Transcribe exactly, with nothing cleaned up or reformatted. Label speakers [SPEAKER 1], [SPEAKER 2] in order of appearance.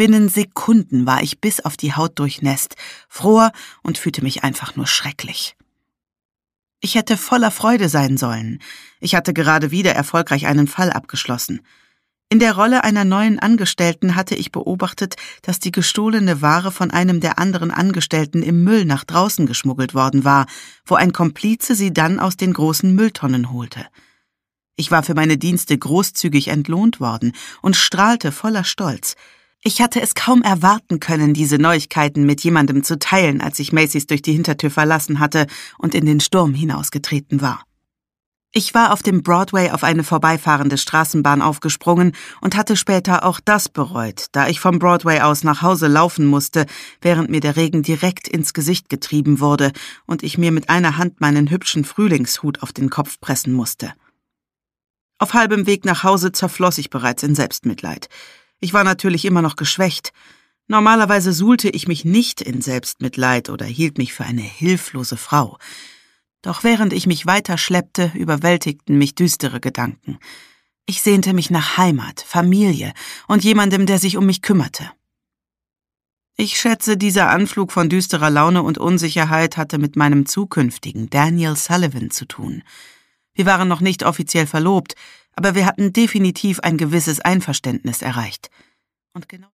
[SPEAKER 1] Binnen Sekunden war ich bis auf die Haut durchnässt, fror und fühlte mich einfach nur schrecklich. Ich hätte voller Freude sein sollen. Ich hatte gerade wieder erfolgreich einen Fall abgeschlossen. In der Rolle einer neuen Angestellten hatte ich beobachtet, dass die gestohlene Ware von einem der anderen Angestellten im Müll nach draußen geschmuggelt worden war, wo ein Komplize sie dann aus den großen Mülltonnen holte. Ich war für meine Dienste großzügig entlohnt worden und strahlte voller Stolz. Ich hatte es kaum erwarten können, diese Neuigkeiten mit jemandem zu teilen, als ich Macy's durch die Hintertür verlassen hatte und in den Sturm hinausgetreten war. Ich war auf dem Broadway auf eine vorbeifahrende Straßenbahn aufgesprungen und hatte später auch das bereut, da ich vom Broadway aus nach Hause laufen musste, während mir der Regen direkt ins Gesicht getrieben wurde und ich mir mit einer Hand meinen hübschen Frühlingshut auf den Kopf pressen musste. Auf halbem Weg nach Hause zerfloss ich bereits in Selbstmitleid. Ich war natürlich immer noch geschwächt. Normalerweise suhlte ich mich nicht in Selbstmitleid oder hielt mich für eine hilflose Frau. Doch während ich mich weiter schleppte, überwältigten mich düstere Gedanken. Ich sehnte mich nach Heimat, Familie und jemandem, der sich um mich kümmerte. Ich schätze, dieser Anflug von düsterer Laune und Unsicherheit hatte mit meinem zukünftigen Daniel Sullivan zu tun. Wir waren noch nicht offiziell verlobt, aber wir hatten definitiv ein gewisses Einverständnis erreicht. Und genau